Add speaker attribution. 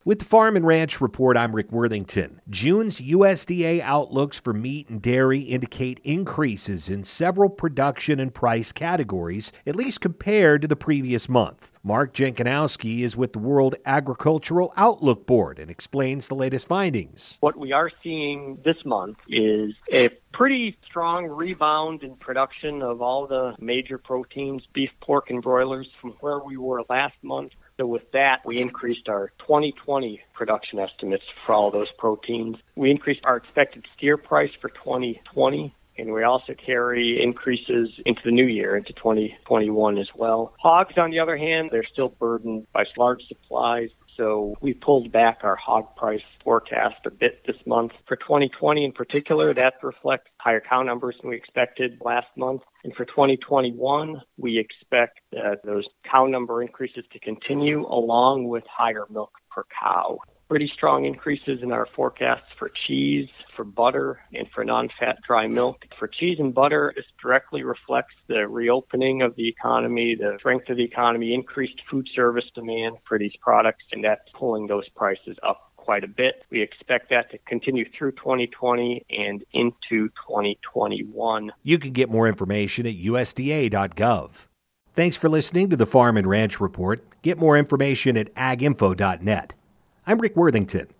Speaker 1: With the Farm and Ranch Report, I'm Rick Worthington. June's USDA outlooks for meat and dairy indicate increases in several production and price categories, at least compared to the previous month. Mark Jenkinowski is with the World Agricultural Outlook Board and explains the latest findings.
Speaker 2: What we are seeing this month is a pretty strong rebound in production of all the major proteins, beef, pork, and broilers from where we were last month. So with that, we increased our 2020 production estimates for all those proteins. We increased our expected steer price for 2020, and we also carry increases into the new year, into 2021 as well. Hogs, on the other hand, they're still burdened by large supplies. So we pulled back our hog price forecast a bit this month. For 2020 in particular, that reflects higher cow numbers than we expected last month. And for 2021, we expect those cow number increases to continue along with higher milk per cow. Pretty strong increases in our forecasts for cheese, for butter, and for non-fat dry milk. For cheese and butter, this directly reflects the reopening of the economy, the strength of the economy, increased food service demand for these products, and that's pulling those prices up quite a bit. We expect that to continue through 2020 and into 2021.
Speaker 1: You can get more information at USDA.gov. Thanks for listening to the Farm and Ranch Report. Get more information at aginfo.net. I'm Rick Worthington.